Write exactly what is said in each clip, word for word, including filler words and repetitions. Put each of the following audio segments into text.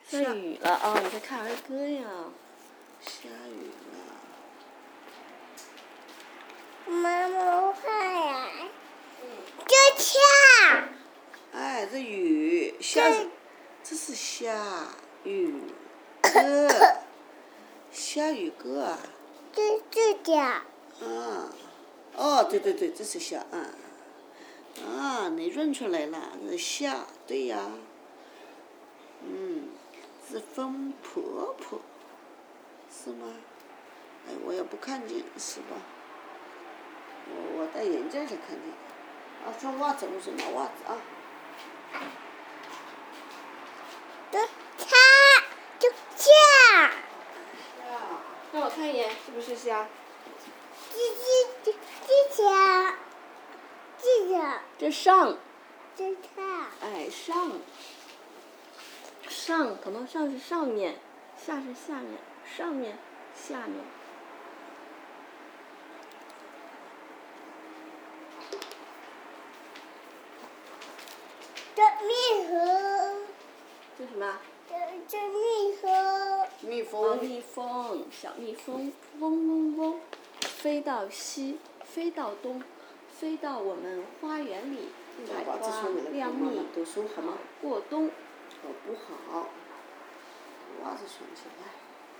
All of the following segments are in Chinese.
下雨了啊！你在看儿歌呀？ 下雨了。 妈妈，我看呀，这下。 哎，这雨下是，这是下雨歌，下雨歌啊。 这这家。 啊，哦，对对对，这是下，啊。啊，你认出来了，这是下，对呀。嗯，是风婆婆，是吗？哎，我也不看见，是吧？我我戴眼镜才看见。啊，穿袜子，我说拿袜子啊。 这下，这下。 让我看一眼，是不是虾？ 这这这这下，这下。 这上。 这下。 哎，上。上，可能上是上面，下是下面，上面，下面。 这蜜蜂。 这什么？ 这这蜜蜂。 蜜哦， 蜂。 蜜蜂，小蜜蜂，嗡嗡嗡，飞到西，飞到东，飞到我们花园里，采花酿蜜， 读书好吗？ 过冬。 哦，不好，袜子穿起来。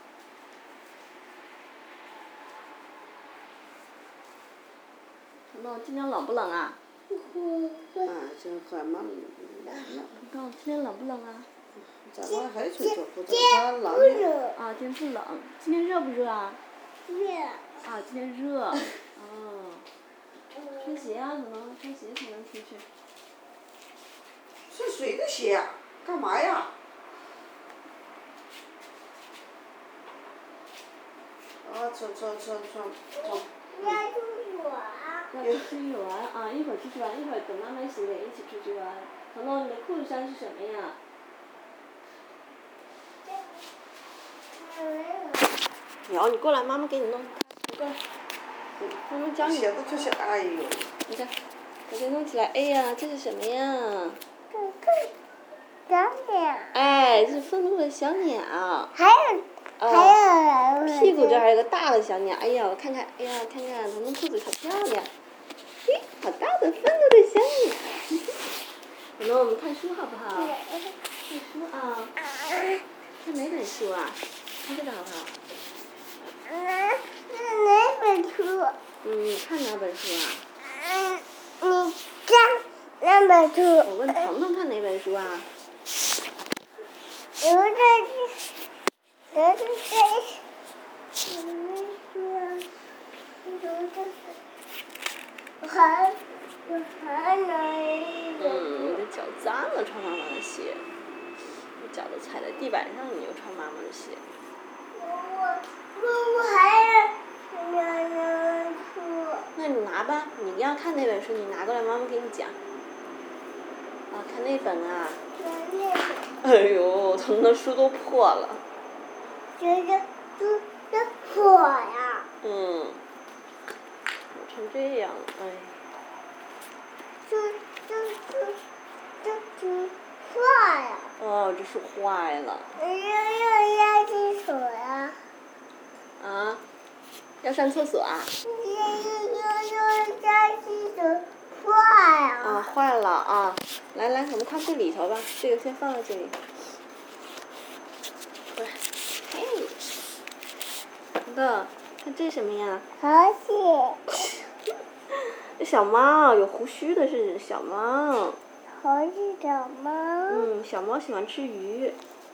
彤彤，今天冷不冷啊？ 啊，这还蛮冷的。 彤彤，今天冷不冷啊？ 咱们还穿着裤子，他冷。 啊，今天不冷。今天热不热啊？ 热。 啊，今天热。哦。穿鞋啊，彤彤，穿鞋才能出去。 穿谁的鞋呀？干嘛呀？啊，穿穿穿穿穿。 要出去玩。 要出去玩啊！一会儿出去玩，一会儿等妈妈洗脸一起出去玩。彤彤，你的裤子上是什么呀？有，你过来，妈妈给你弄。你过来。妈妈教你。 鞋子这些，哎呦。 你看，把这弄起来。哎呀，这是什么呀？ 这这小鸟。 哎，这是愤怒的小鸟。 还有。 哦。 还有。 屁股这儿还有个大的小鸟。哎呀，我看看，哎呀，看看彤彤裤子好漂亮。嘿，好大的愤怒的小鸟。彤彤，我们看书好不好？看书啊。看哪本书啊？看这个好不好？ 嗯，是哪本书？ 嗯，你看哪本书啊？ 嗯，你看哪本书？ 我问彤彤看哪本书啊？ 有的是，有的是，什么书啊？有的是，我还，我还拿一本。 嗯，你的脚脏了，穿妈妈的鞋。你脚都踩在地板上，你又穿妈妈的鞋。 我我我还有两本书。 那你拿吧，你要看那本书，你拿过来，妈妈给你讲。啊，看那本啊。 看那本。 哎呦，彤彤书都破了。 这个书这破呀。 嗯。成这样了，哎。 这这这这书坏呀。 哦，这书坏了。 要要要洗手呀。 啊？要上厕所啊？ 要要要要洗手，坏呀。 啊，坏了啊！来来，我们看这里头吧，这个先放在这里。过来，嘿，彤彤，看这什么呀？ 好写。 这小猫，有胡须的是小猫。 好写小猫。 嗯，小猫喜欢吃鱼。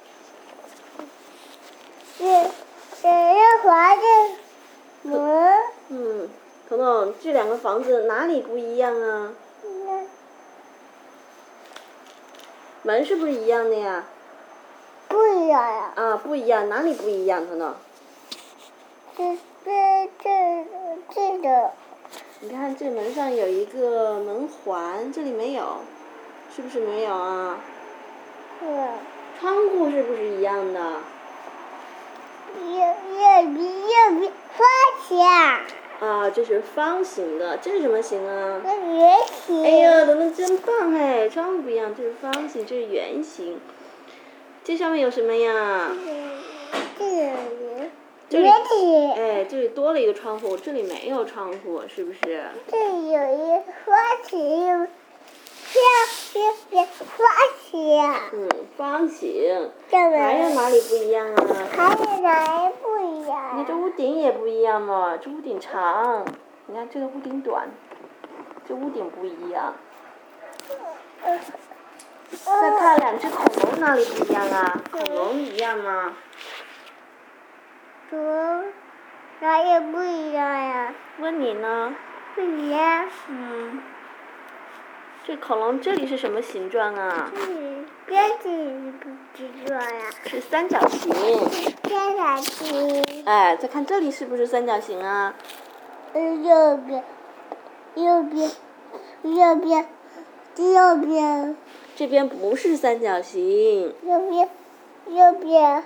是，是要滑的门。 嗯，彤彤，这两个房子哪里不一样啊？门是不是一样的呀？ 不一样呀。 啊，不一样，哪里不一样，彤彤？ 这这这这个。 你看这门上有一个门环，这里没有，是不是没有啊？ 是。 窗户是不是一样的？ 要要比要比方形。 啊，这是方形的，这是什么形啊？ 那圆形。 哎呀，彤彤真棒哎！窗户不一样，这是方形，这是圆形。 这上面有什么呀？ 这里， 这里这里， 哎，这里多了一个窗户，这里没有窗户，是不是？ 这里有一个花旗，这这这花旗啊， 嗯，方形。 这个还有哪里不一样啊？ 还有哪里不一你样看这屋顶也不一样嘛，这屋顶长，你看这个屋顶短，这屋顶不一样。再看两只恐龙哪里不一样啊？恐龙一样吗？ 图哪里不一样呀？ 问你呢？ 不一样。 嗯。这恐龙这里是什么形状啊？ 嗯，边子不知道呀。 是三角形。 三角形。 哎，再看这里是不是三角形啊？ 嗯，右边，右边，右边，右边。 这边不是三角形。 右边，右边，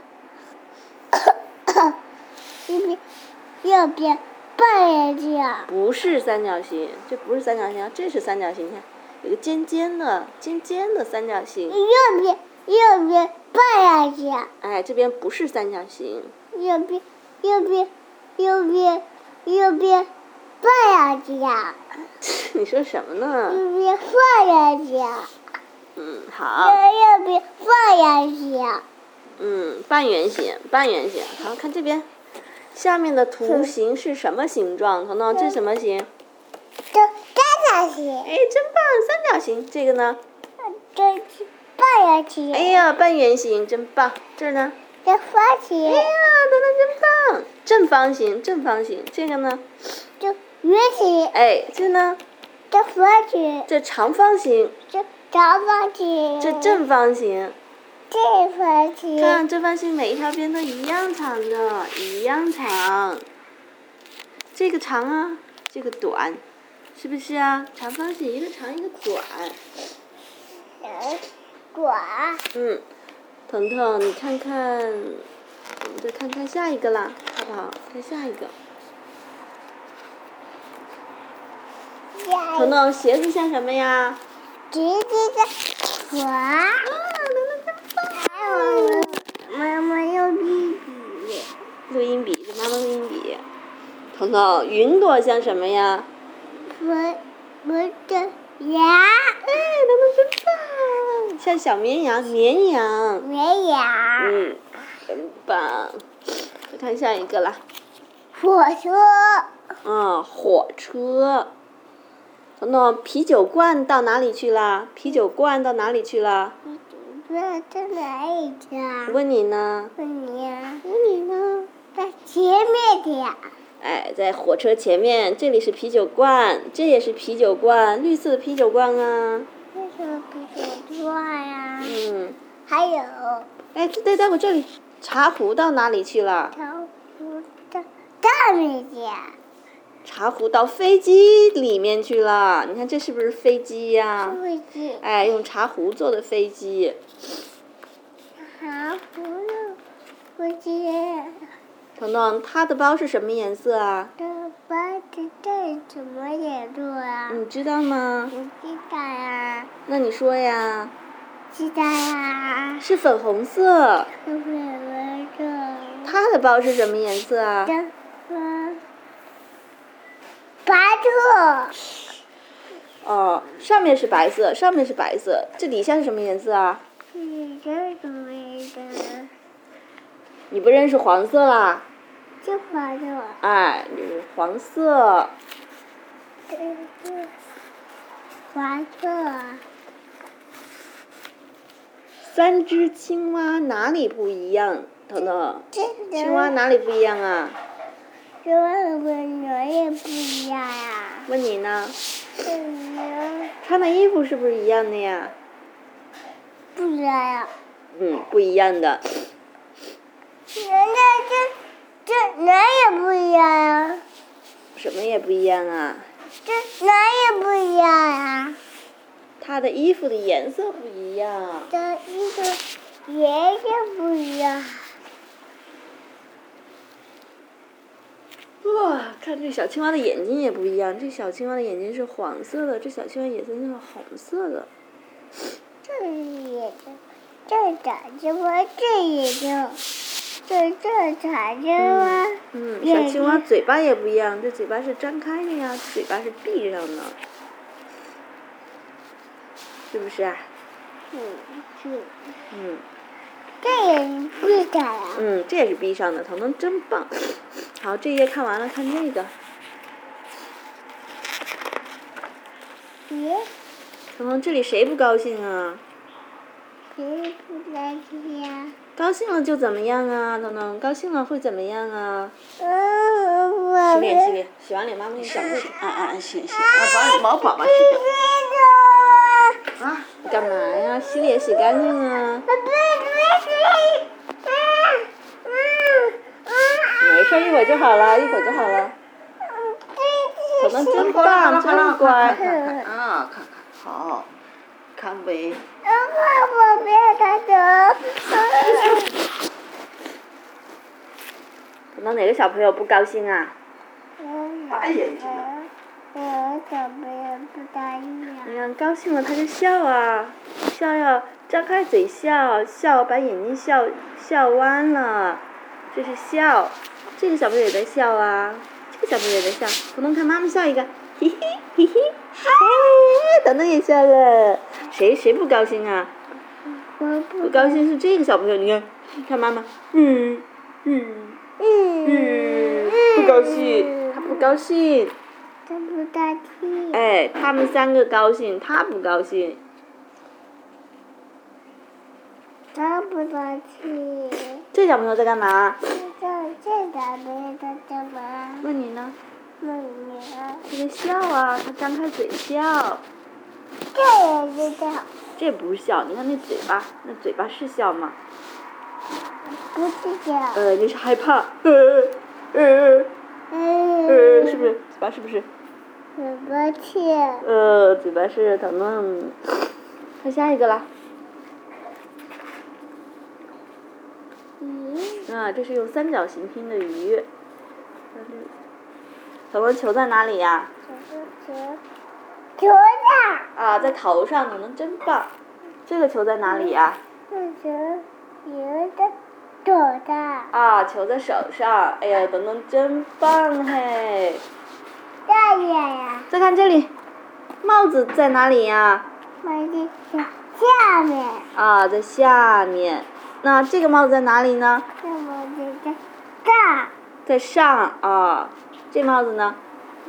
右边，右边，半圆形。 不是三角形，这不是三角形，这是三角形，你看。有个尖尖的、尖尖的三角形。 右边，右边半圆形。 哎，这边不是三角形。 右边，右边，右边，右边半圆形。 你说什么呢？ 右边半圆形。 嗯，好。 右边半圆形。 嗯，半圆形，半圆形。好，看这边，下面的图形是什么形状？彤彤，这是什么形？ 这三角形。 哎，真棒，三角形。这个呢？ 这是半圆形。 哎呀，半圆形，真棒。这儿呢？ 这方形。 哎呀，彤彤真棒。正方形，正方形。这个呢？ 这圆形。 哎，这呢？ 这方形。 这长方形。 这长方形。 这正方形。 正方形。 看正方形每一条边都一样长的，一样长。这个长啊，这个短。是不是啊？长方形一个长一个短。 短。 嗯，彤彤，你看看，我们再看看下一个啦，好不好？看下一个。彤彤，鞋子像什么呀？ 直接的船。啊，还有妈妈用笔笔。 录音笔，这妈妈录音笔。彤彤，云朵像什么呀？ 我我的羊。 哎，彤彤真棒！像小绵羊，绵羊。 绵羊。 嗯，真棒。再看下一个啦。 火车。 嗯，火车。彤彤，啤酒罐到哪里去了？啤酒罐到哪里去了？ 啤酒罐在哪里去啊？ 问你呢？ 问你呀。 问你呢？ 在前面的呀。 哎，在火车前面，这里是啤酒罐，这也是啤酒罐，绿色的啤酒罐啊。 为什么啤酒罐呀？ 嗯。 还有。 哎，待待会这里，茶壶到哪里去了？ 茶壶到大面去。 茶壶到飞机里面去了，你看这是不是飞机呀？ 飞机。 哎，用茶壶做的飞机。 茶壶的飞机。 彤彤，它的包是什么颜色啊？ 这包的这什么颜色啊？ 你知道吗？ 不知道呀。 那你说呀？ 知道呀。 是粉红色。 是粉红色。 它的包是什么颜色啊？ 这包。白色。 哦，上面是白色，上面是白色，这底下是什么颜色啊？ 嗯，这是什么颜色？ 你不认识黄色啦？ 这黄色。 哎，就是黄色。 这是黄色。 三只青蛙哪里不一样？彤彤， 这青蛙哪里不一样啊？ 这个跟人也不一样呀。 问你呢？ 嗯。 穿的衣服是不是一样的呀？ 不知道呀。 嗯，不一样的。 人家这这哪也不一样呀。 什么也不一样啊？ 这哪也不一样呀。 他的衣服的颜色不一样。 这衣服颜色不一样。 哇，看这小青蛙的眼睛也不一样，这小青蛙的眼睛是黄色的，这小青蛙眼睛是红色的。 这是颜色。 这长着吗？这也就，这这长着吗？ 嗯，小青蛙嘴巴也不一样，这嘴巴是张开的呀，嘴巴是闭上的，是不是啊？ 嗯，是。 嗯。 这也是闭上呀。 嗯，这也是闭上的，彤彤真棒。好，这页看完了，看这个。 咦？ 彤彤，这里谁不高兴啊？ 谁不高兴呀？ 高兴了就怎么样啊，彤彤？高兴了会怎么样啊？ 嗯，我。 洗脸洗脸，洗完脸妈妈给你找裤子。 啊啊，行行，啊，把毛粑粑洗掉。啊？ 干嘛呀？洗脸洗干净啊。没事，一会儿就好了，一会儿就好了。彤彤真棒，真乖。 看看啊，看看，好，看呗。 爸爸别打走。 彤彤，哪个小朋友不高兴啊？ 大眼睛了。 有小朋友不答应呀。 你看，高兴了他就笑啊，笑要张开嘴笑，笑把眼睛笑笑弯了，这是笑。这个小朋友也在笑啊，这个小朋友也在笑。彤彤看妈妈笑一个，嘿嘿嘿嘿，哎，彤彤也笑了。谁谁不高兴啊？ 我不高兴是这个小朋友，你看，看妈妈，嗯嗯嗯，不高兴，他不高兴。 他不答应。 哎，他们三个高兴，他不高兴。 他不答应。 这小朋友在干嘛？ 这这小朋友在干嘛？ 问你呢？ 问你啊。 他在笑啊，他张开嘴笑。 这也是笑。 这不是笑，你看那嘴巴，那嘴巴是笑吗？ 不是笑。 呃，你是害怕，呃呃嗯。 呃，是不是？嘴巴是不是？ 很抱歉。 呃，嘴巴是彤彤。看下一个啦。 咦？ 啊，这是用三角形拼的鱼。彤彤，球在哪里呀？ 球球球上。 啊，在头上，彤彤真棒。这个球在哪里呀？ 这球球在手上。 啊，球在手上。哎呀，彤彤真棒嘿！ 大爷呀。 再看这里，帽子在哪里呀？ 帽子在下面。 啊，在下面。那这个帽子在哪里呢？ 这帽子在上。 在上啊。这帽子呢？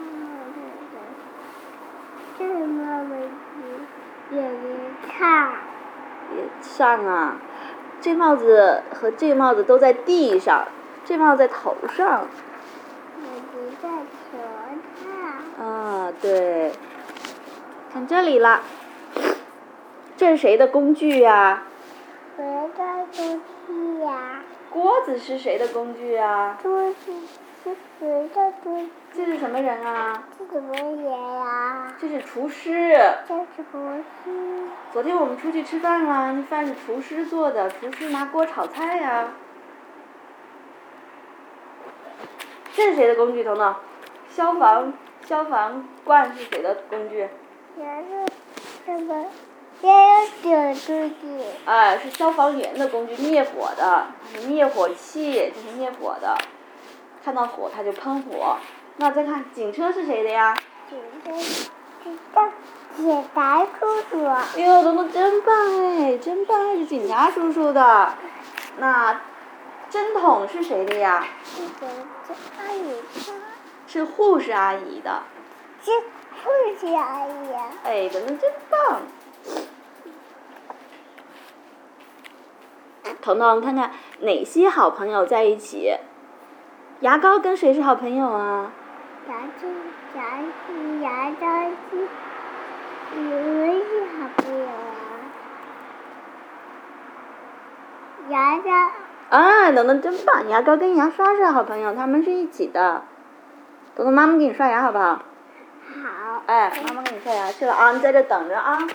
这帽子也在上。 也上啊。这帽子和这帽子都在地上，这帽子在头上。 帽子在球上。 啊，对。看这里啦。这是谁的工具呀？ 谁的工具呀？ 锅子是谁的工具呀？ 桌子是谁的工具？ 这是什么人啊？ 这怎么演呀？ 这是厨师。 这是厨师。 昨天我们出去吃饭了，那饭是厨师做的，厨师拿锅炒菜呀。这是谁的工具，彤彤？消防消防罐是谁的工具？ 也是什么？也有点工具。 哎，是消防员的工具，灭火的，它是灭火器，这是灭火的。看到火它就喷火。那再看警车是谁的呀？ 警车是叫警察叔叔。 哎呦，彤彤真棒哎，真棒，是警察叔叔的。那针筒是谁的呀？ 是谁？是阿姨的。 是护士阿姨的。 是护士阿姨。 哎，彤彤真棒。彤彤，看看哪些好朋友在一起？牙膏跟谁是好朋友啊？ 牙膏、牙膏、牙膏是，你们是好朋友啊？牙膏。 啊，彤彤真棒！牙膏跟牙刷是好朋友，他们是一起的。彤彤，妈妈给你刷牙好不好？ 好。 哎，妈妈给你刷牙去了啊，你在这等着啊。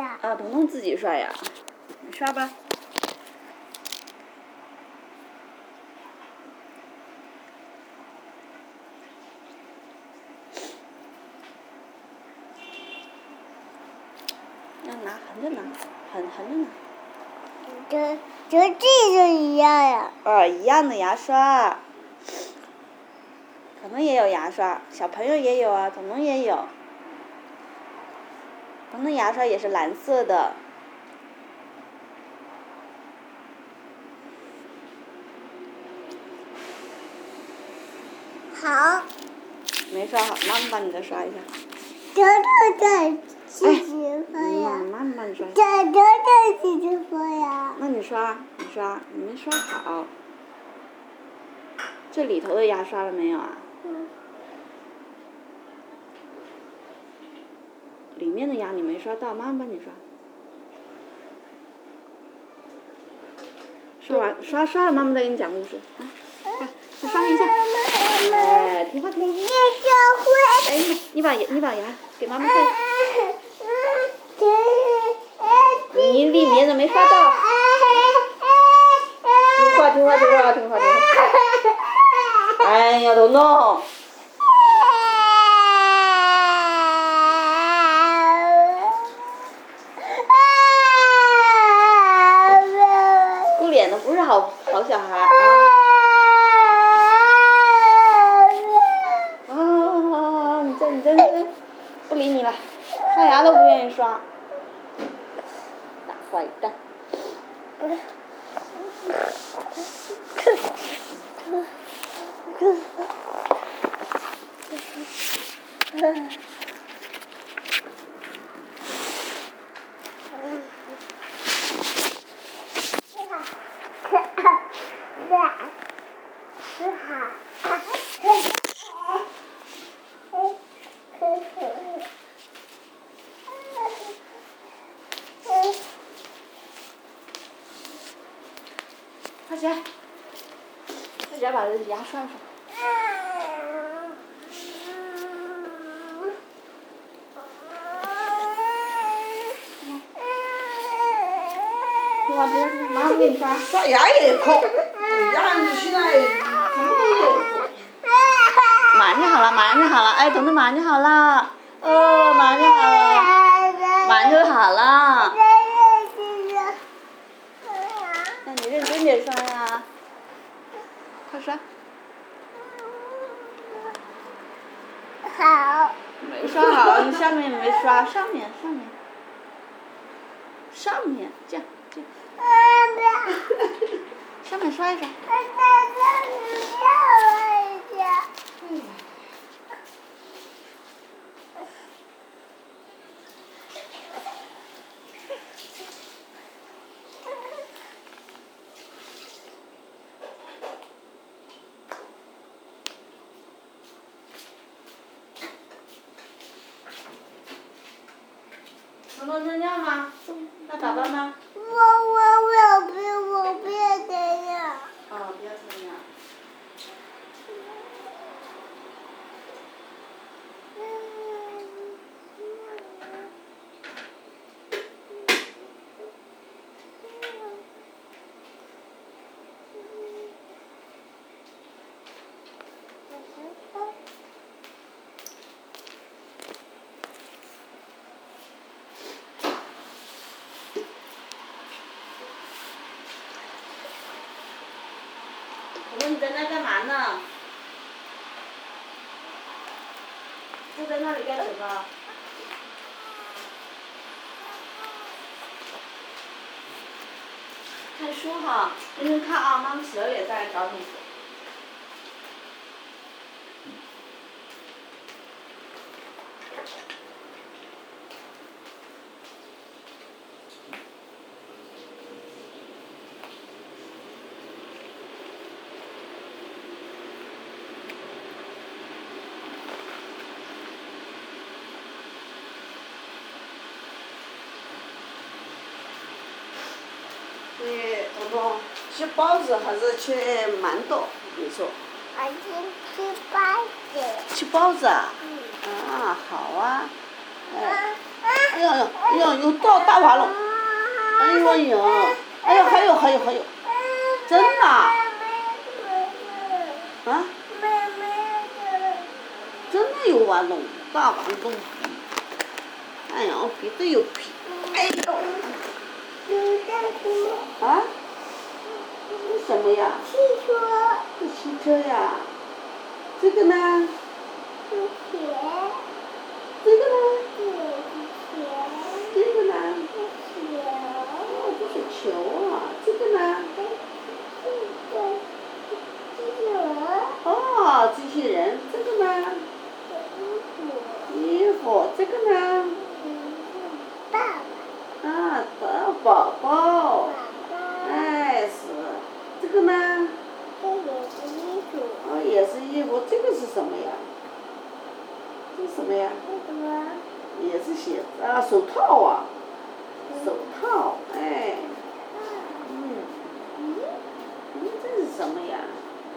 牙。 啊，彤彤自己刷牙，你刷吧。要拿横着拿，横横着拿。 这这这就一样呀。 哦，一样的牙刷。彤彤也有牙刷，小朋友也有啊，彤彤也有。彤彤牙刷也是蓝色的。 好。 没刷好，妈妈帮你再刷一下。 这这这自己刷妈呀。 妈妈帮你刷。 这这这自己刷呀。 那你刷，你刷，你没刷好。这里头的牙刷了没有啊？ 嗯。 里面的牙你没刷到，妈妈帮你刷。刷完刷刷了，妈妈再给你讲故事。啊，快，再刷一下。哎，听话听话。 你也学会。 哎，你把牙你把牙给妈妈看。你里面的没刷到。听话听话听话听话听话。哎呀，彤彤。不脸的不是好好小孩啊。啊，你这你这你这，不理你了，刷牙都不愿意刷。大坏蛋。快起来，快起来把这牙刷刷。听话听话，妈妈给你刷。 刷牙也空，牙你现在什么都有。 马上就好了，马上就好了，哎，彤彤马上就好了，哦，马上就好了，马上就好了。那你认真点刷呀，快刷。 好。 没刷好，你下面没刷，上面上面，上面这样这样。上面刷一刷。彤彤尿尿吗？那宝宝呢？ 我我我不我不要这样。 哦，不要这样。彤彤，你在那干嘛呢？坐在那里干什么？看书哈，认真看啊，妈妈洗了脸再来找你。 你彤彤吃包子还是吃馒头？你说？ 我先吃包子。 吃包子啊？ 嗯。 啊，好啊。哎。 妈哎呀呀，哎呀，又到大完了。哎呦哎呦，哎呀，还有还有还有，真的啊？啊？真的有玩龙，大玩龙。哎呀，鼻子有皮。哎呦。啊？这什么呀？ 汽车。 这汽车呀。这个呢？ 是铁。 这个呢？ 铁。 这个呢？ 铁。 哦，这是球啊。这个呢？ 机器人。 哦，机器人。这个呢？衣服。这个呢？ 爸爸。 啊，的宝宝。 爸爸。 哎，是。这个呢？ 这也是衣服。 哦，也是衣服。这个是什么呀？这是什么呀？ 这什么？ 也是鞋子啊，手套啊。手套，哎。嗯。嗯，这是什么呀？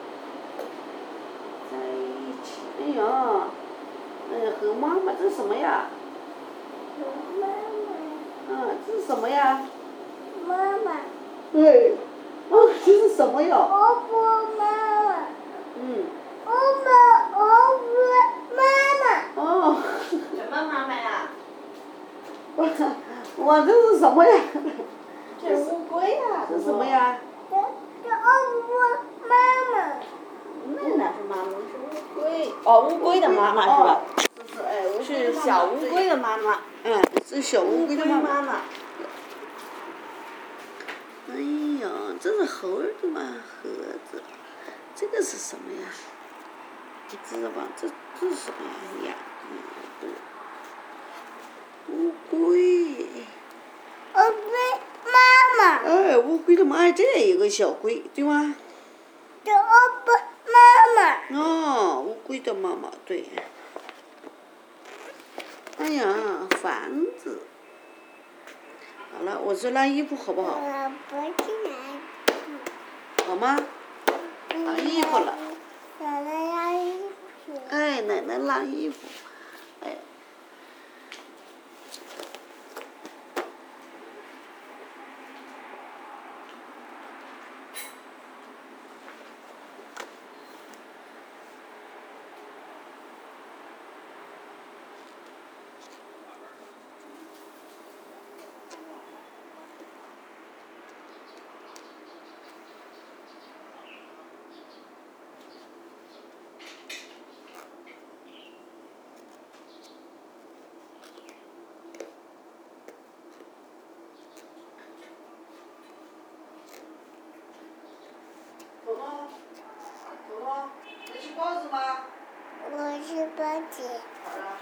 在一起，哎呀，嗯，和妈妈，这是什么呀？ 和妈妈。 嗯，这是什么呀？ 妈妈。 对，哦，这是什么呀？ 萝卜妈妈。 嗯。 萝卜萝卜妈妈。 哦。 什么妈妈呀？ 我我这是什么呀？ 这是乌龟呀。 这是什么呀？ 这这萝卜妈妈。 那哪是妈妈？是乌龟。哦，乌龟的妈妈是吧？ 是是哎，乌龟是小乌龟的妈妈。 嗯，是小乌龟的妈妈。 妈妈。 哎呀，这是猴儿的嘛盒子，这个是什么呀？不知道吧？这这是什么呀？乌龟。 乌龟妈妈。 哎，乌龟的妈，哎，这也有个小龟，对吗？ 这萝卜妈妈。 哦，乌龟的妈妈，对。哎呀，房子。好了，我说拉衣服好不好？ 我不进来。 好吗？拉衣服了。 奶奶拉衣服。 哎，奶奶拉衣服。哎。彤彤，彤彤，你吃包子吗？ 我是包子。 好了。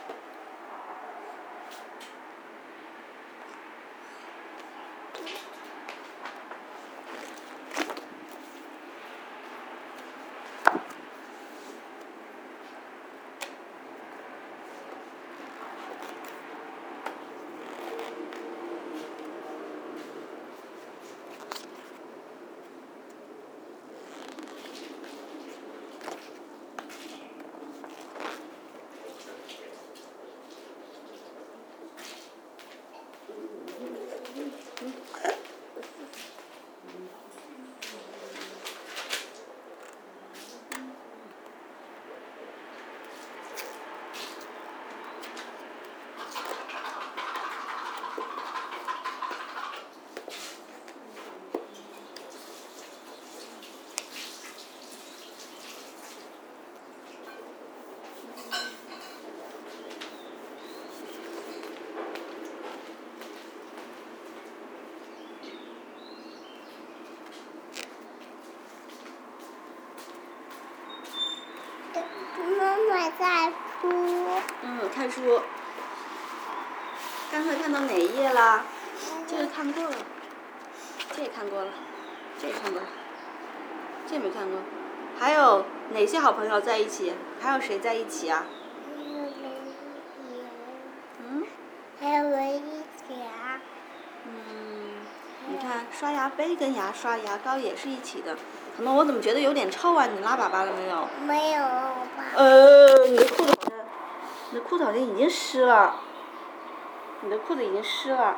妈妈在哭。 嗯，看书。刚才看到哪一页啦？这个看过了，这也看过了，这也看过了，这没看过。还有哪些好朋友在一起？还有谁在一起啊？ 还有文一嗯？ 还有文一霞。 嗯，你看刷牙杯跟牙刷、牙膏也是一起的。可能我怎么觉得有点臭啊？你拉粑粑了没有？ 没有吧？ 呃，你的裤子好像，你的裤子好像已经湿了。 你的裤子已经湿了。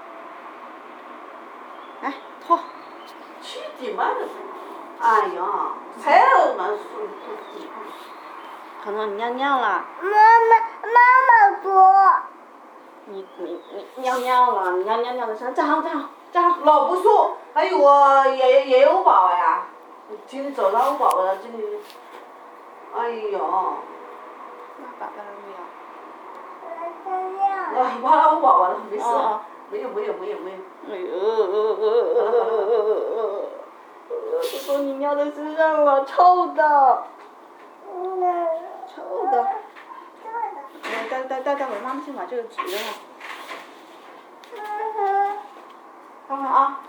来，脱。 起地嘛的。哎呀，拍了嘛，舒服。 彤彤，你尿尿了。 妈妈，妈妈说。 你你你尿尿了，你尿尿尿的声，站好站好站好。 老不说，还有我也也有宝宝呀，今天早上有宝宝了，今天，哎呦。 那爸爸了没有？ 啊，妈了我宝宝了，没事， 哦没有没有没有没有。 哎呦，彤彤你尿在身上了，臭的。臭的。待待待待会儿，妈妈先把这个纸扔了。等会儿啊。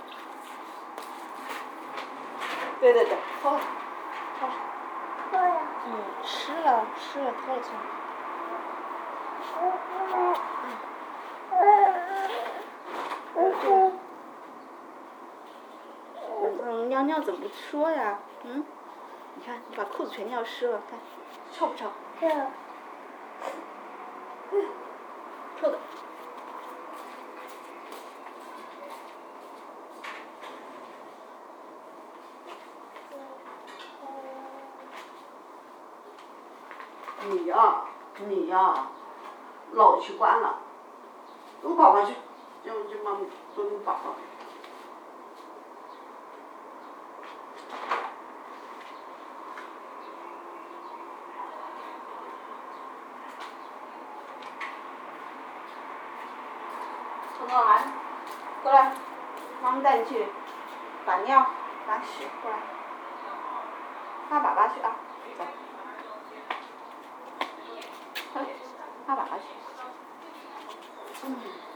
对对对，脱了，脱了。 脱了。 嗯，湿了湿了，脱了脱了。嗯，尿尿怎么不说呀？嗯，你看，你把裤子全尿湿了，看，臭不臭？ 臭。 臭的。 你呀，你呀，老习惯了，跟宝宝去，就就妈妈跟宝宝。 彤彤来，过来，妈妈带你去把尿把屎过来，拉粑粑去啊，走。快，拉粑粑去。嗯。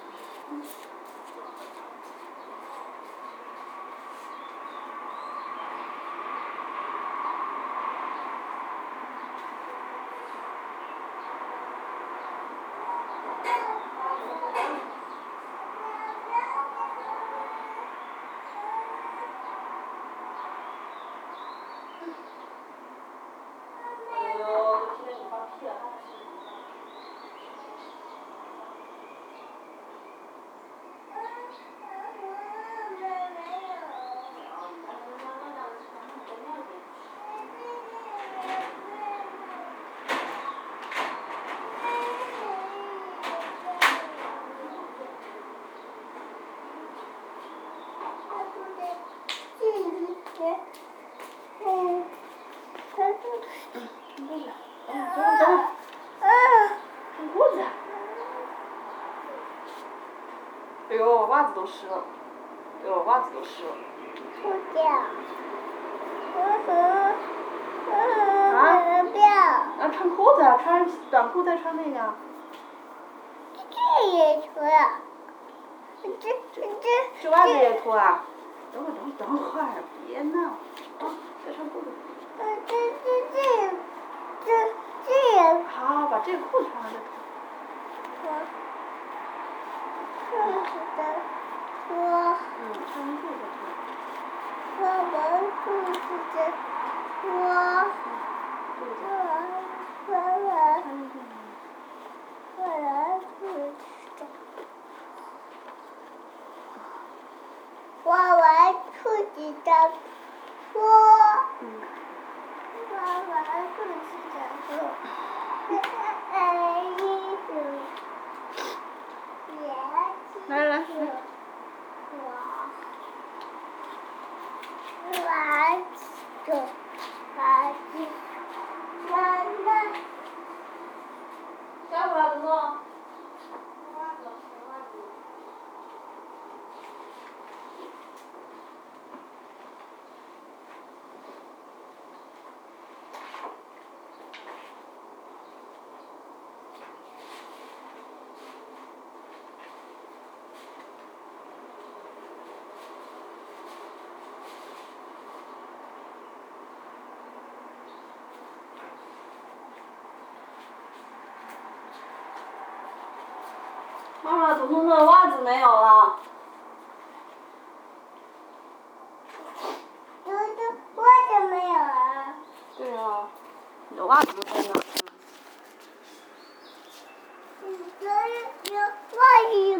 哎呦，袜子都湿了，哎呦，袜子都湿了。 不掉。嗯哼。嗯啊？ 不要。 啊，穿裤子啊，穿短裤再穿那个。 这也脱了。这这这。 这袜子也脱啊？等会儿等会儿等会儿，别闹，啊，再穿裤子。 这这这这这这也。 好，把这个裤子穿上再脱。 裤子的脱。 嗯，穿上裤子脱。 脱完裤子的脱。 裤子。 脱完。 穿上裤子。 脱完裤子的。脱完裤子的脱。 嗯。 脱完裤子的脱。哎，衣服。 来来来。 袜子，袜子，妈妈。 下回来，彤彤。妈妈，彤彤的袜子没有了。 我的袜子没有了。 对啊，你的袜子都在哪？ 嗯，有有袜子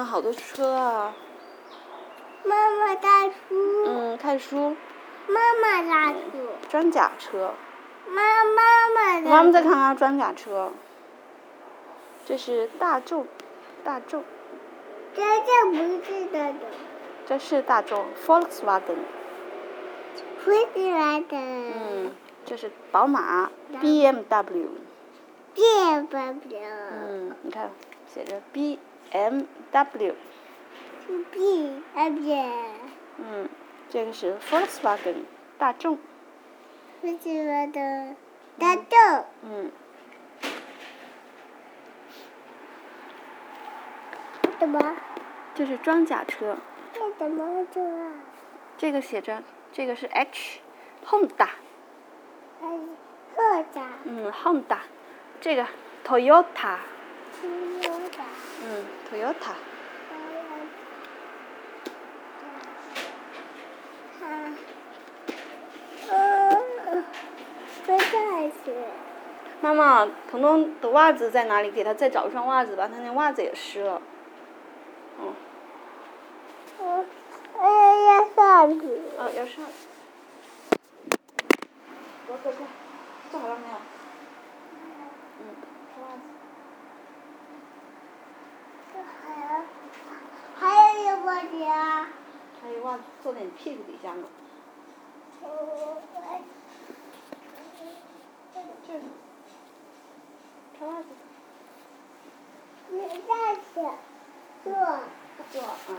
好多车啊。 妈妈大叔。 嗯，看书。 妈妈大叔。 装甲车。 妈妈妈的。 妈妈再看看装甲车。这是大众，大众。 这这不是大众。 这是大众 ，Volkswagen。 Volkswagen。 嗯，这是宝马 ，B M W。 B M W。 嗯，你看，写着 B M W。 是 B M W。 嗯，这个是 Volkswagen 大众。 Volkswagen 大众。 嗯。 什么？ 这是装甲车。 这怎么做啊？ 这个写着，这个是 H，Honda。 哎，特大。 嗯 ，Honda。这个 Toyota。 Toyota。 嗯 ，Toyota。 啊。嗯，不再是。 妈妈，彤彤的袜子在哪里？给他再找一双袜子吧，他那袜子也湿了。嗯。 嗯，哎呀，要上去。 哦，要上。快快快，做好了没有？嗯，袜子。 还有，还有一个袜子啊。 还有袜子坐在你屁股底下呢。 嗯， 这儿。穿袜子。 你站起，坐。 坐，嗯。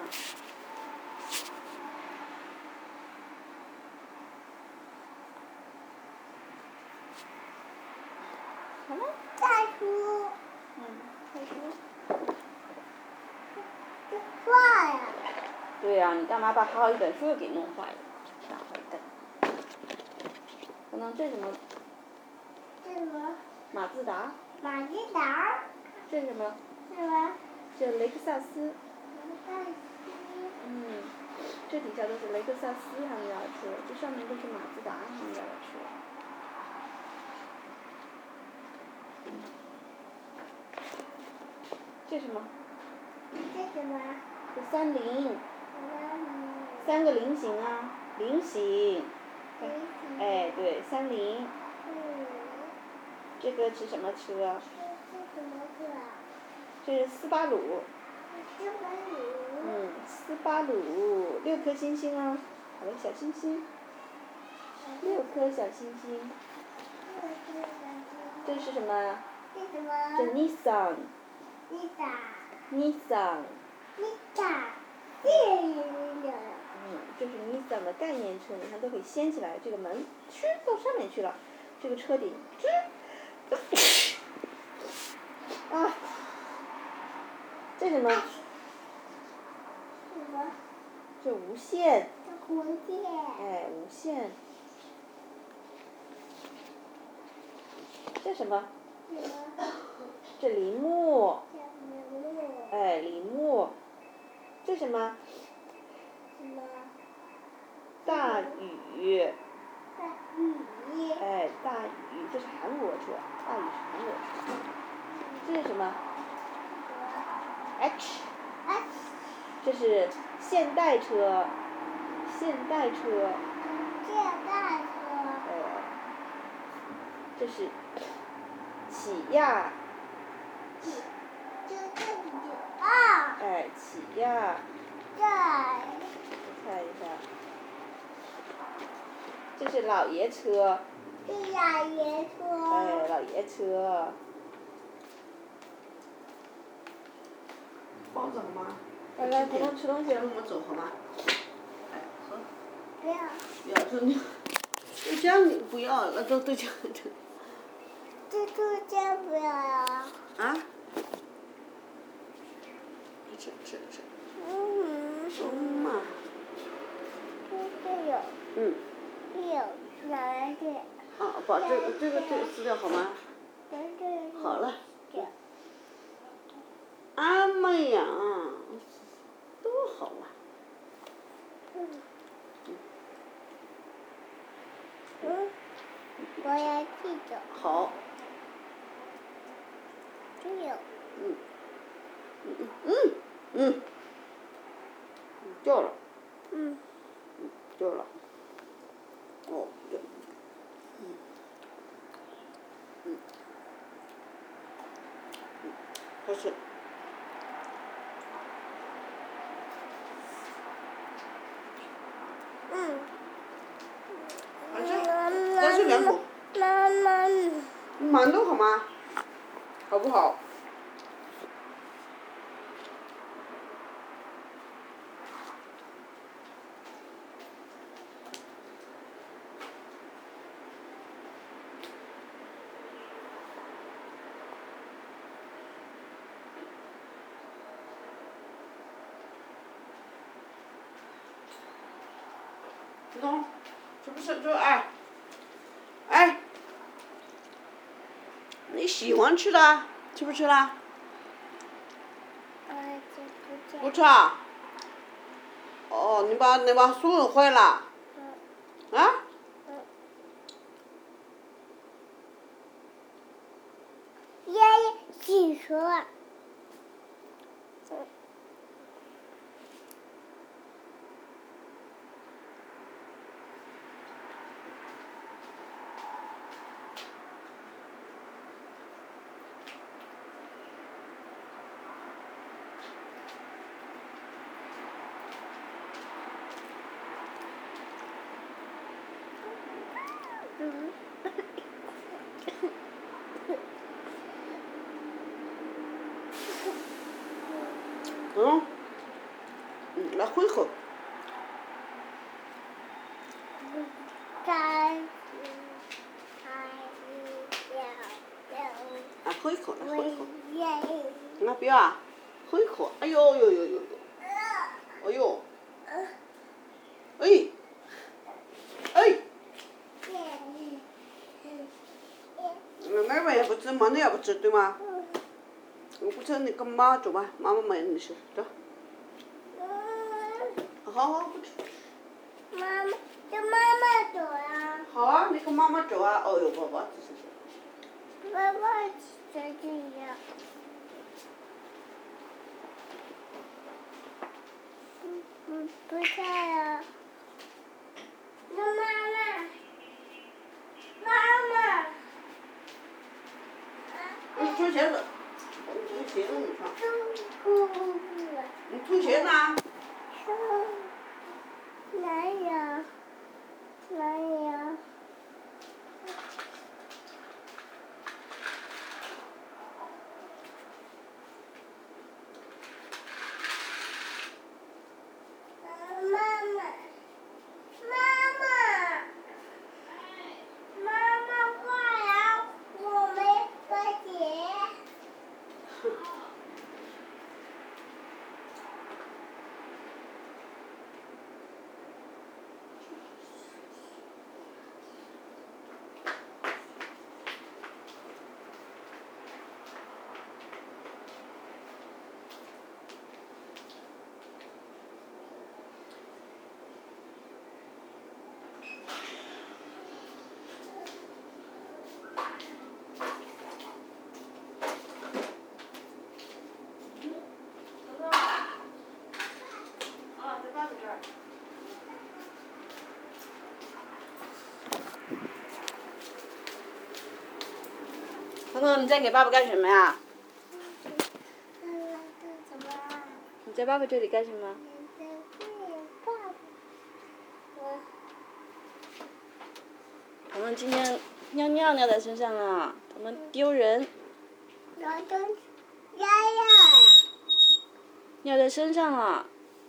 好了。 大叔。 嗯，看书。 这坏呀。 对呀、啊，你干嘛把好好一本书给弄坏了？大坏蛋。可能这什么？ 这什么？ 马自达。 马自达。 这是什么？ 什么？ 这雷克萨斯。 雷克萨斯。 嗯，这底下都是雷克萨斯他们家的车，这上面都是马自达他们家的车。这什么？ 这什么？ 这三菱。 三菱。 三个菱形啊，菱形。 菱形。 哎，对，三菱。 嗯。这这个是什么车？ 这什么车啊？ 这是斯巴鲁。 斯巴鲁。 嗯，斯巴鲁，六颗星星啊，好的小星星。六颗小星星。这是什么？ 这什么？ 这 Nissan。 Nissan。 Nissan。 Nissan。这是的。 嗯，这是 Nissan 的概念车，你看都可以掀起来，这个门去到上面去了，这个车顶吱，啊，这什么？ 什么？ 这无线。 这无线。 哎，无线。这什么？ 什么？ 这铃木。 这铃木。 哎，铃木。这什么？ 什么？ 大宇。 大宇。 哎，大宇，这是韩国车，大宇是韩国车。这是什么 ？H。 H。 这是现代车，现代车。 现代车。 哎，这是起亚。 这这是啊。 哎，起亚。 对。 我看一下。这是老爷车。 这老爷车。 哎，老爷车。 包子好吗？ 来来，彤彤吃东西了。 跟我走好吗？哎，喝。 不要。 不要，这你，都讲你不要，那都都讲这。 这这这不要呀。 啊？吃吃吃。 嗯。 嗯嘛。 这这有。 嗯。 有哪个？ 啊，把这个这个这个撕掉好吗？ 这这。 好了。啊妈呀，多好啊！ 嗯。嗯。我要记着。 好。 这有。 嗯。嗯嗯嗯嗯。 掉了。 嗯。 嗯，掉了。哦，掉。嗯。嗯。嗯，开始。 嗯。 开始，开始两口。 妈妈。 你慢点好吗？好不好？喏，是不是这哎？哎，你喜欢吃的，吃不吃啦？ 我吃不吃。 不吃啊？哦，你把你把书弄坏了。 嗯。 啊？ 嗯。爷爷洗车。嗯。嗯。 嗯。嗯，来喝一口。 三十，二十六， 啊，喝一口，来喝一口。 六。 那不要啊，喝一口。哎呦呦呦呦呦！哎呦！哎！哎！嗯，妹妹也不吃，妈你也不吃，对吗？我不吃，你跟妈走吧，妈妈买你吃，走。好好，不吃。 妈妈，跟妈妈走呀。 好啊，你跟妈妈走啊。哦呦，宝宝，这是。 爸爸在这里。不不在了。那妈妈，妈妈。 你脱鞋子，你脱鞋子你穿。 不不不。 你脱鞋子啊？ 哪有？哪有？妈妈，妈妈，妈妈过来，我没脱鞋。 啊，在爸爸这儿。彤彤，你在给爸爸干什么呀？ 怎么了？ 你在爸爸这里干什么？彤彤今天尿尿尿在身上了，彤彤丢人。 我跟丫丫。 尿在身上了。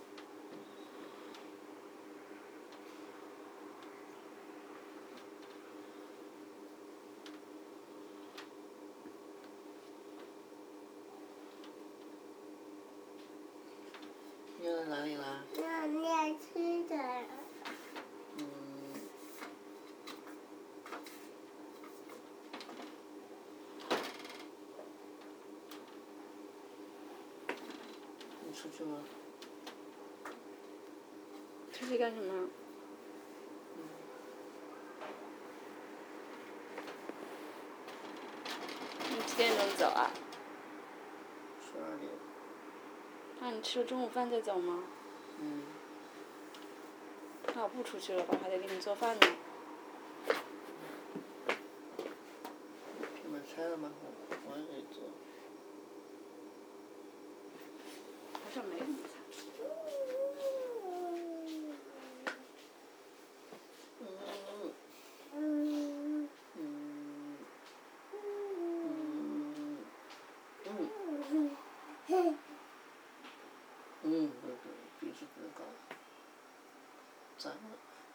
尿在哪里啦？ 尿尿吃的。 嗯。你出去吗？ 出去干什么？你几点钟走啊？ 十二点。 那你吃了中午饭再走吗？ 嗯。 跑步出去了吧？还得给你做饭呢。 平买菜了吗？我我也给做。 好像没什么菜。 嗯嗯嗯嗯嗯，对对，鼻子更高，长了。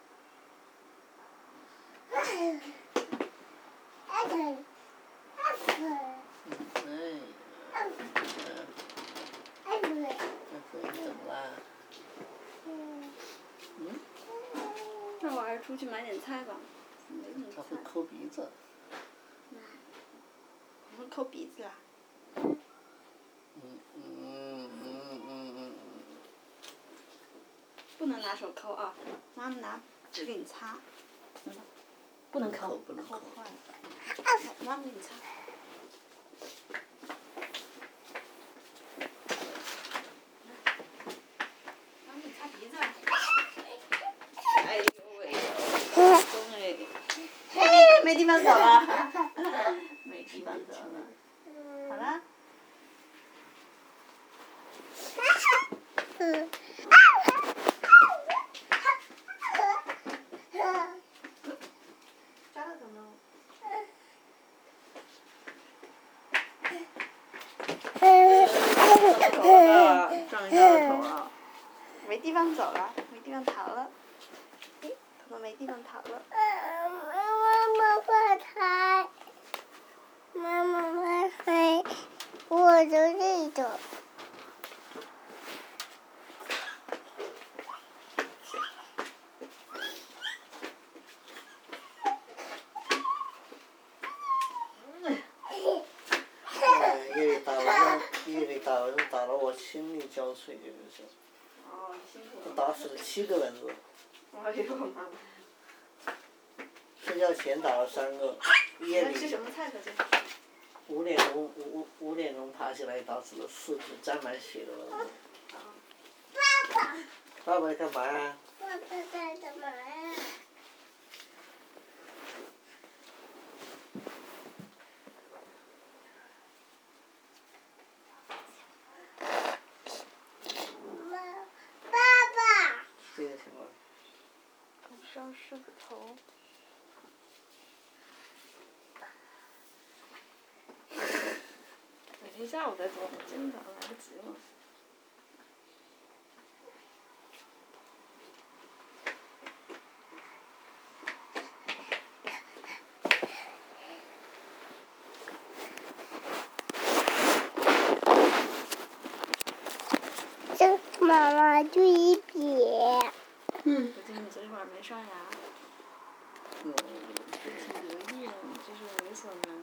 哎，那可以怎么啦？嗯？ 那我还是出去买点菜吧。没什么他会菜。 抠鼻子。 我们抠鼻子啦。 嗯嗯嗯嗯嗯嗯。 不能拿手抠啊，妈妈拿纸给你擦。嗯。不能抠， 不能抠。 抠坏了。妈妈给你擦。妈妈给你擦鼻子。哎呦喂！松哎。嘿，没地方走了。没地方走了。好啦。 嗯。 扎了怎么？撞一下头了，没地方走了，没地方逃了。哎，彤彤没地方逃了。 妈妈快开！妈妈快开！我就这种。 夜里打了，夜里打了，打了我心力交瘁，这个是。 哦，辛苦了。 打死了七个蚊子。 哎呦妈妈。 睡觉前打了三个，夜里。 吃什么菜可是？ 五点钟五五点钟爬起来打死了四只沾满血的蚊子。 爸爸。 爸爸在干嘛呀？ 爸爸在干嘛呀？妈，爸爸。 这个情况。 头上是个头。改天下午再做吧，今天早上来不及了。 这妈妈注意点。 嗯。我今天昨天晚上没刷牙。 嗯。 挺得意的，你这是猥琐男。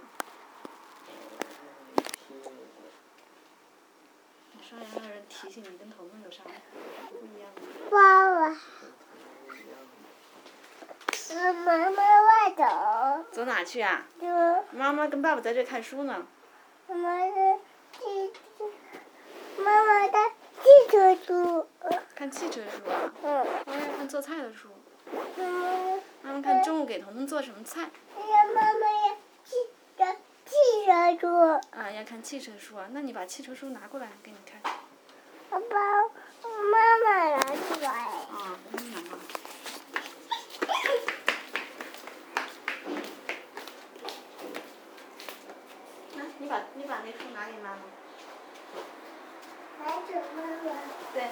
你刷牙让人提醒你，跟彤彤有啥不一样的？ 爸爸。是妈妈外走。 走哪去啊？ 走。 妈妈跟爸爸在这看书呢。 妈妈的汽车，妈妈的汽车书。 看汽车书啊？ 嗯。 妈妈要看做菜的书。 妈妈。 妈妈看中午给彤彤做什么菜。 哎呀，妈妈呀，汽车汽车书。 啊，要看汽车书啊？那你把汽车书拿过来，给你看。 爸爸，妈妈拿出来。 啊，妈妈拿。来，你把你把那书拿给妈妈。 拿给妈妈。 对。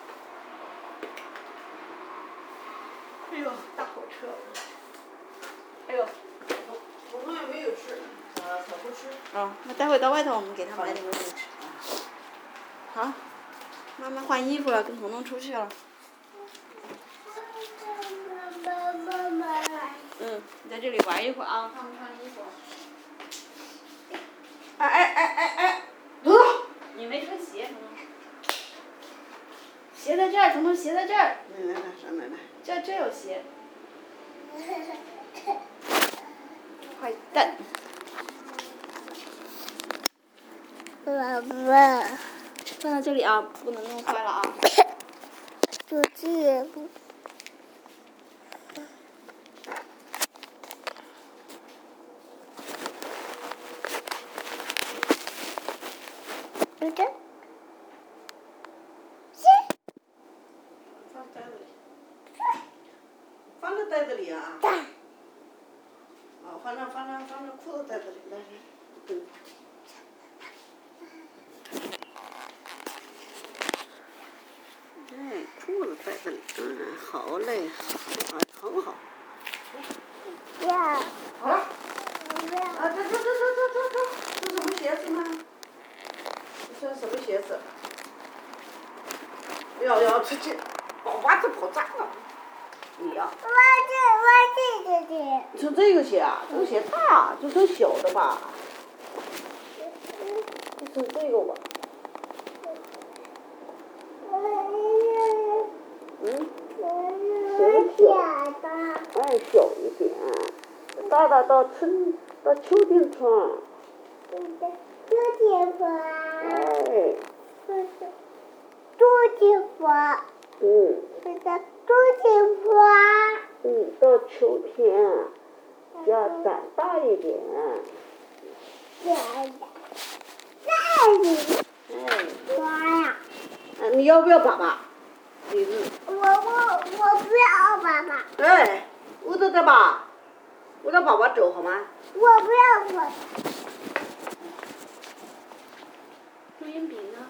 哎呦，大火车！哎呦， 彤彤也没有吃，啊，他不吃。 哦，那待会到外头我们给他买点东西吃。好，妈妈换衣服了，跟彤彤出去了。 妈妈妈妈。 嗯，你在这里玩一会儿啊，他们穿衣服。哎哎哎哎哎！彤彤，你没穿鞋，彤彤。鞋在这儿，彤彤鞋在这儿。 来来来，上来来。 这这有鞋。坏蛋。 爸爸。 放在这里啊，不能弄坏了啊。 手机也不。 有的。 放袋子里。放在袋子里啊。 在。 啊，放在放在放在裤子袋子里，来来，嗯。哎，裤子袋子里，嗯，好嘞，好，很好。 要。 好了。啊，走走走走走走走，这什么鞋子呢？这是什么鞋子？要要出去，把袜子跑脏了。你呀。 我这我这个你穿这个鞋啊？这个鞋大，就穿小的吧。就穿这个吧。嗯。 小的。 哎，小一点，大的到春到秋天穿。 秋天穿。 哎。 冬天穿。 嗯。 是的，冬天穿。 嗯，到秋天要长大一点。 长大。大一点。 哎。 穿呀。 嗯，你要不要爸爸？你是。 我我我不要爸爸。 哎，我都在吧，我让爸爸走好吗？ 我不要我。 录音笔呢？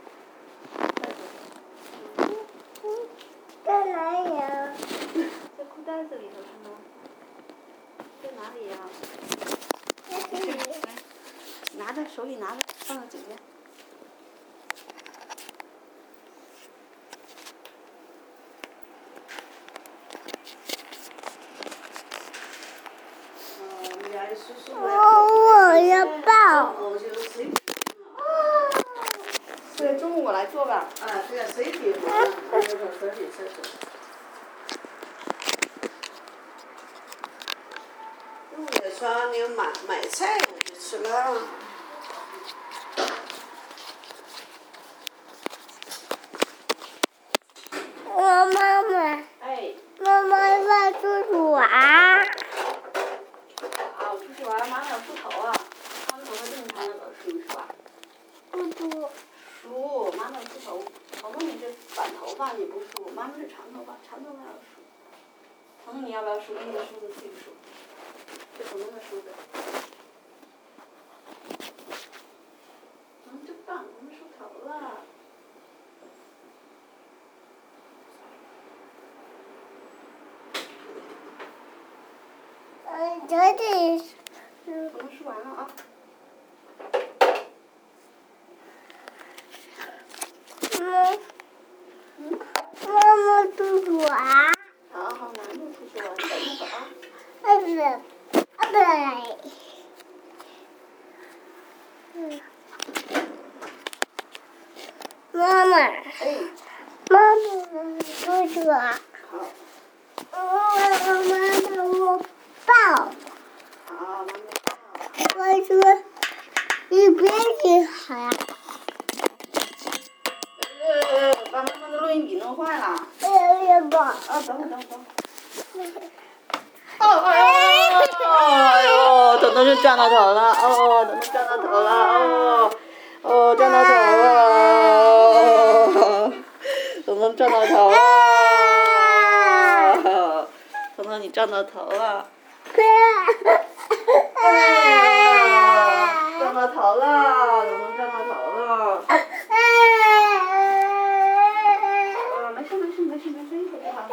在哪里呀？ 在裤袋子里头是吗？在哪里呀？ 在这里。 拿着，手里拿着，放到嘴边。 我要抱。 对，中午我来做吧。 啊，对呀，谁给我？那个谁给谁说？中午也说你买买菜我就吃了。 我妈妈。 哎。 妈妈要出去玩。 啊，我出去玩，妈妈要梳头啊。妈妈头发正常的都梳是吧？ 不梳。 梳，妈妈梳头。彤彤你是短头发你不梳，妈妈是长头发，长头发要梳。彤彤你要不要梳？那个梳子自己梳。这彤彤的梳子。嗯，真棒，我们梳头了。 嗯，这里是。 彤彤梳完了啊。 嗯。妈妈出去玩。 好好，男的出去玩，等一会儿啊。 啊不，啊不来。嗯。妈妈。 哎。 妈妈出去玩。 好。 妈妈妈妈我抱。 好，妈妈抱。 我说，你别去好呀。 呃，把妈妈的录音笔弄坏了。 哎呀爸。 啊，等会儿等会儿等会儿。哦哎呦！哎呦，彤彤就撞到头了，哦，彤彤撞到头了，哦，哦，撞到头了，彤彤撞到头了，彤彤你撞到头了。哎，撞到头了，彤彤撞到头了。哦，没事没事没事没事，一会儿就好。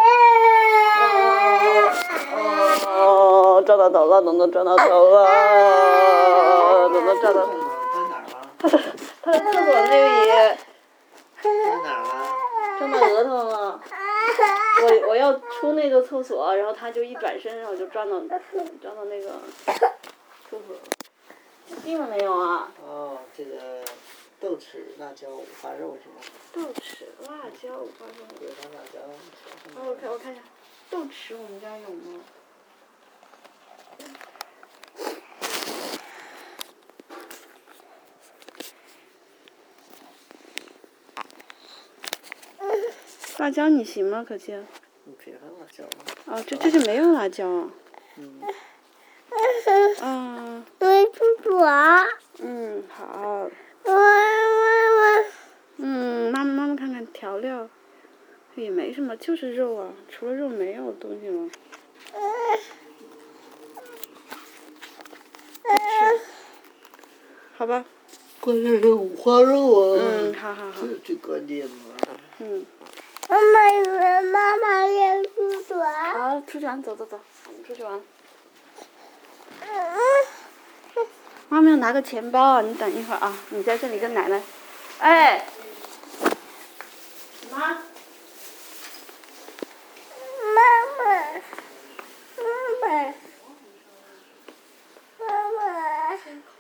哦，撞到头了，彤彤撞到头了，彤彤撞到头。 在哪儿了？ 他在厕所那里。 在哪儿了？ 撞到额头了。我我要出那个厕所，然后他就一转身，然后就撞到撞到那个厕所。病了没有啊？ 哦，这个豆豉辣椒五花肉是吧？ 豆豉辣椒五花肉。 有的辣椒。 哦，我看我看一下，豆豉我们家有吗？辣椒你行吗，可心？ 你别放辣椒了。 哦，这这就没有辣椒啊。 嗯。 嗯。 我出去玩。 嗯，好。 我我我没什么，就是肉啊，除了肉没有东西了。好吧。 关键是五花肉啊。 嗯，好好好。 这是最关键的。 嗯。 妈妈以为妈妈要出去玩。 好，出去玩，走走走，我们出去玩。 嗯。 妈妈要拿个钱包，你等一会儿啊，你在这里跟奶奶。哎。什么？ 妈妈，妈妈，妈妈。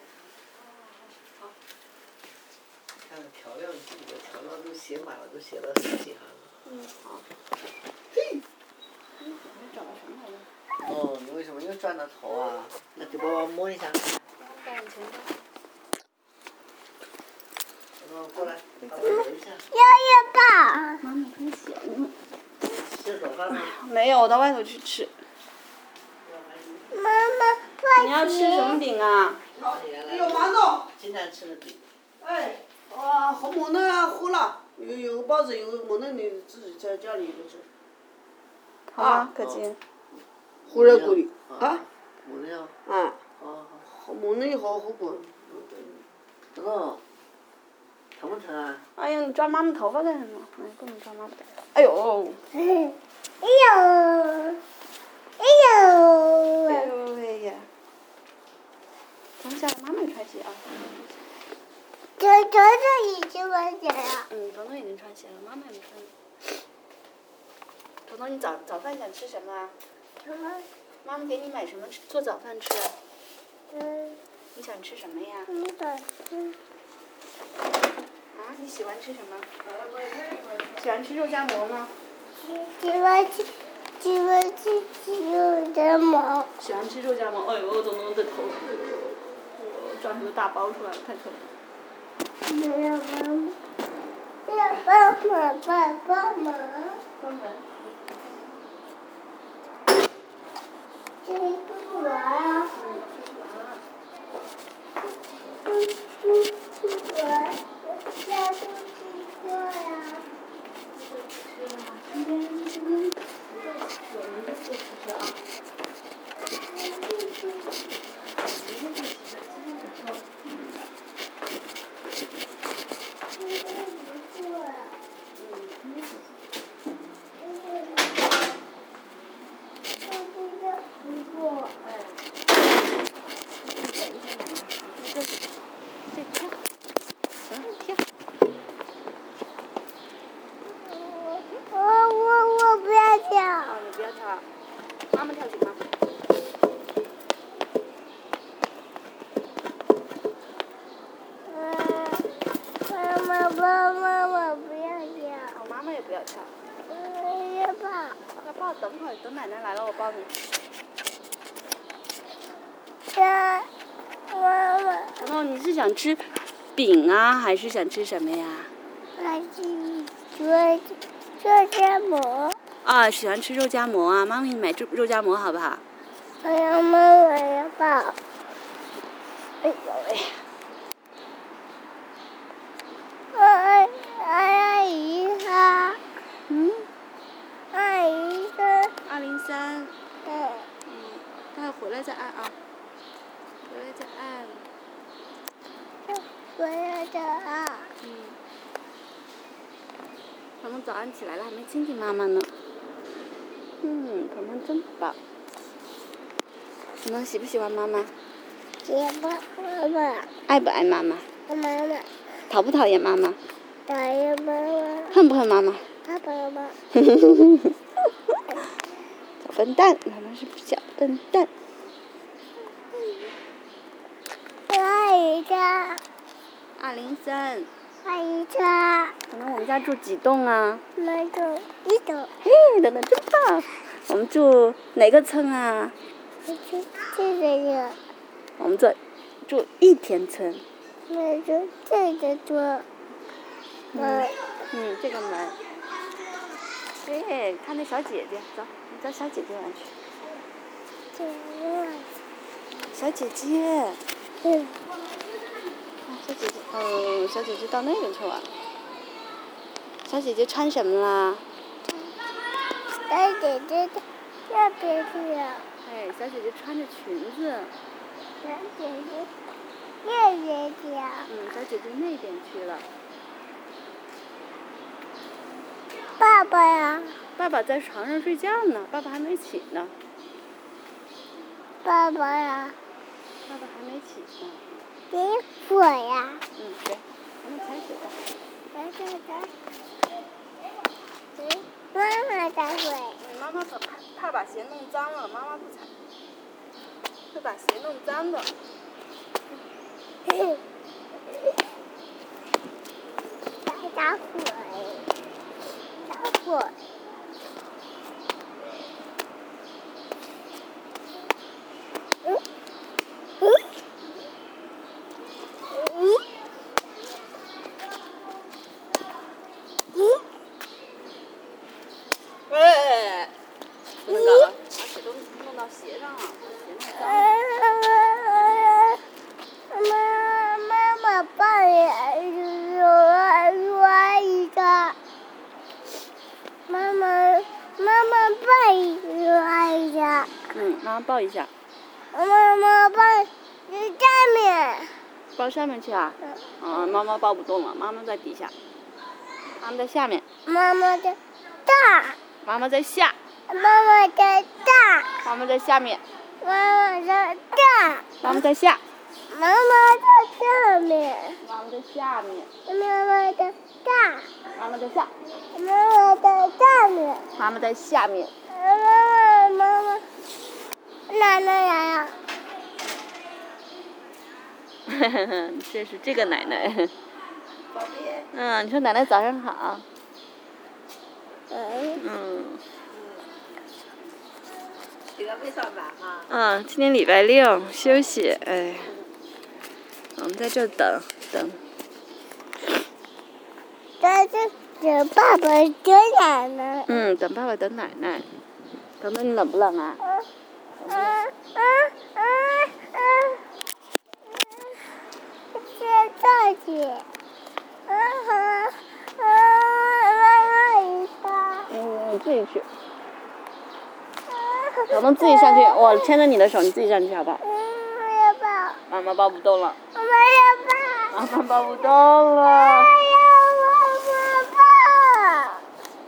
看调料记的调料都写满了，都写了十几行了。 嗯，好。 嘿。 你找到什么来着？ 哦，你为什么又转了头啊？那给爸爸摸一下。 带你钱包。 哦，过来，爸爸揉一下。 要要抱。 妈妈很闲。 吃早饭吗？ 没有，我到外头去吃。 妈妈，快你要吃什么饼啊？ 有馒头。今天吃的饼。哎，哇，好馍嫩啊，糊了。有有包子，有馍嫩，你自己在家里就吃。 好啊，可亲。 糊在锅里。啊？ 馍嫩啊。 啊。 哦好馍嫩又好糊滚。 等等，疼不疼啊？ 哎呀，你抓妈妈头发干什么？哎，不能抓妈妈头发。哎呦！ 哎呦！哎呦！ 哎呦喂呀！等一下，妈妈穿鞋啊。 这这这已经完结了。 嗯，彤彤已经穿鞋了，妈妈还没穿。彤彤，你早早饭想吃什么啊？ 什么？ 妈妈给你买什么吃做早饭吃啊？ 嗯。 你想吃什么呀？ 嗯的。嗯。 啊，你喜欢吃什么？喜欢吃肉夹馍吗？ 喜欢吃，喜欢吃鸡肉夹馍。 喜欢吃肉夹馍。哎呦，彤彤的头，哎呦，抓出个大包出来了，太可怜。 没有妈妈，要帮忙帮帮忙。 关门。 这里不玩啊。嗯嗯，不玩，要出去做呀。 今天今天有人在做吃吃啊。 我我我不要跳。 啊，你不要跳，妈妈跳行吗？ 妈妈妈妈我不要跳。 哦，妈妈也不要跳。 嗯，要抱。 要抱，等会儿，等奶奶来了，我抱你。 妈妈妈。 彤彤，你是想吃饼啊，还是想吃什么呀？ 还是做做夹馍。 啊，喜欢吃肉夹馍啊，妈妈给你买肉肉夹馍好不好？ 我要妈妈要抱。 哎呦喂！ 哎阿姨她。 嗯。 阿姨她。 二零三。 嗯。 嗯，待会回来再按啊。回来再按。 我要的啊。 嗯。彤彤早上起来了，还没亲亲妈妈呢。嗯，彤彤真棒。彤彤喜不喜欢妈妈？ 喜欢妈妈。 爱不爱妈妈？ 爱妈妈。 讨不讨厌妈妈？ 讨厌妈妈。 恨不恨妈妈？ 恨妈妈。 小笨蛋，妈妈是小笨蛋。 阿姨家。 二零三。 阿姨家。 彤彤，我们家住几栋啊？ 我们住一栋。 嘿，彤彤真棒！我们住哪个村啊？ 我住这个。 我们住住一田村。 我们住这个村。 嗯。嗯，这个门。哎，看那小姐姐，走，你找小姐姐玩去。 这个。 小姐姐。 嗯。 小姐姐，哦，小姐姐到那边去玩。小姐姐穿什么啦？ 小姐姐在这边去了。 哎，小姐姐穿着裙子。 小姐姐那边去了。 嗯，小姐姐那边去了。 爸爸呀？ 爸爸在床上睡觉呢，爸爸还没起呢。 爸爸呀？ 爸爸还没起呢。 给我呀？ 嗯，给，咱们踩水吧。 来来来。嗯，妈妈踩水。 嗯，妈妈怕怕把鞋弄脏了，妈妈不踩，会把鞋弄脏的。 打打水，打水。嗯嗯嗯嗯。 喂，不能搞了，把水都弄到鞋上了，把鞋弄脏了。 妈妈妈抱一说说一个。妈妈妈妈抱一说一下。 嗯，妈妈抱一下。 妈妈抱下面。 抱上面去啊？嗯，妈妈抱不动了，妈妈在底下，妈妈在下面。 妈妈在大。 妈妈在下。 妈妈在大。 妈妈在下面。 妈妈在大。 妈妈在下。 妈妈在下面。 妈妈在下面。 妈妈在大。 妈妈在下。 妈妈在下面。 妈妈在下面。 妈妈妈妈，奶奶来了。 呵呵呵，这是这个奶奶。 宝贝。 嗯，你说奶奶早上好。 嗯。 嗯。 今天没上班哈。 嗯，今天礼拜六休息，哎，我们在这等等。 在这等爸爸等奶奶。 嗯，等爸爸等奶奶。等等，你冷不冷啊？ 嗯嗯嗯嗯嗯。现在去。嗯嗯嗯，妈妈一下。 嗯，你自己去。等等自己上去，我牵着你的手，你自己上去好不好？ 嗯，我要抱。 妈妈抱不动了。 我们要抱。 妈妈抱不动了。 哎呀，妈妈抱。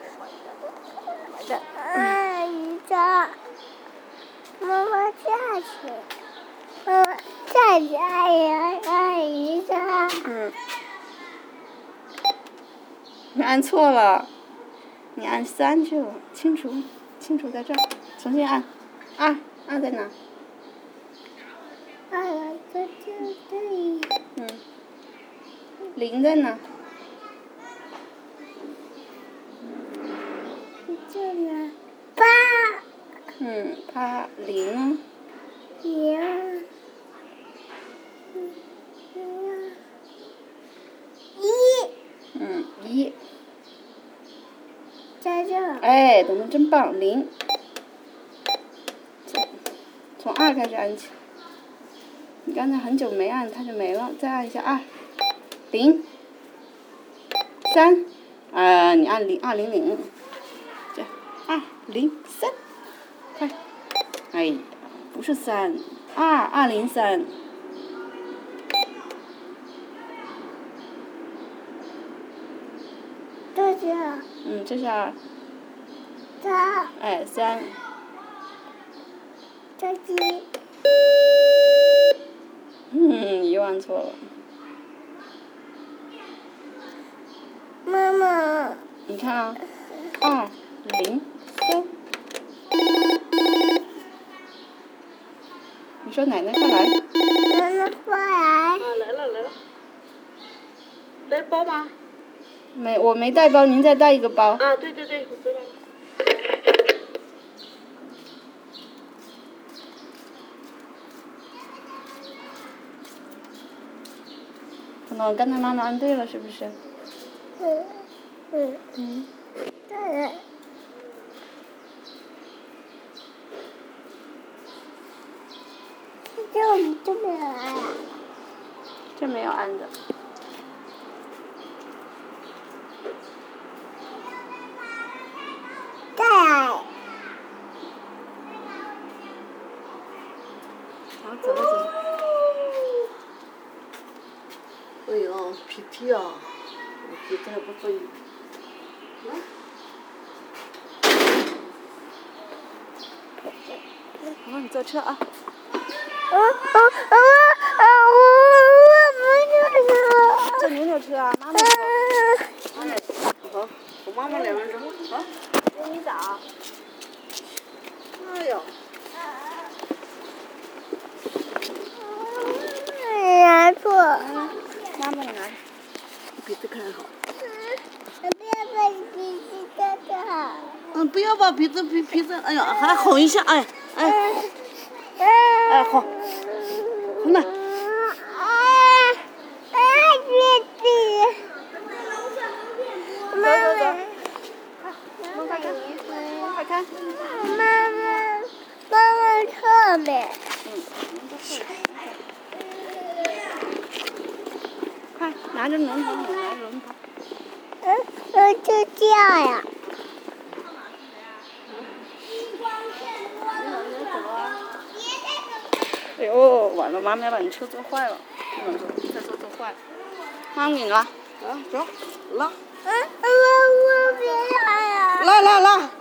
哎，一张。妈妈下去。妈妈下去，哎呀，哎一张。 嗯。你按错了，你按三去了。清除，清除在这儿，重新按。二，二在哪？ 二在这里。 嗯。零在哪？ 这呢？八。 嗯，八零呢？ 零。一。 嗯，一。 在这。 哎，等等真棒，零。从从二开始按起。你刚才很久没按，它就没了，再按一下二。零。三。呃，你按零二零零。这二零三，快！哎呀，不是三，二二零三。 这是。 嗯，这是二。 三。 哎，三。 这是。 嗯，又按错了。 妈妈。 你看啊，二零三。你说奶奶快来。 奶奶快来。 啊，来了来了。带包吗？没，我没带包，您再带一个包。啊，对对对，我知道了。可能刚才妈妈按对了，是不是？ 嗯嗯嗯。 对。这你这没有按啊？ 这没有按的。 再来。 呀，我鼻子还不分。来。好，你坐车啊。 我我我我我不坐车。 坐牛牛车啊，妈妈坐。妈妈坐。好，和妈妈两个人走。好。 你找。 哎呦。 拿错。 妈妈拿。鼻子看好。 我不要把鼻子看好。 嗯，不要把鼻子鼻鼻子，哎呀，还哄一下，哎哎。哎，好。好呢。 啊啊！弟弟。妈妈。 快看，快看。 妈妈，妈妈侧面。 嗯。快，拿着轮头，你拿着轮头。 嗯，我就这样呀。 哎呦，完了，妈妈要把你车坐坏了，不能坐，再坐坐坏了。妈妈给你拉，啊，走，拉。 嗯，我我别拉呀。 拉拉拉。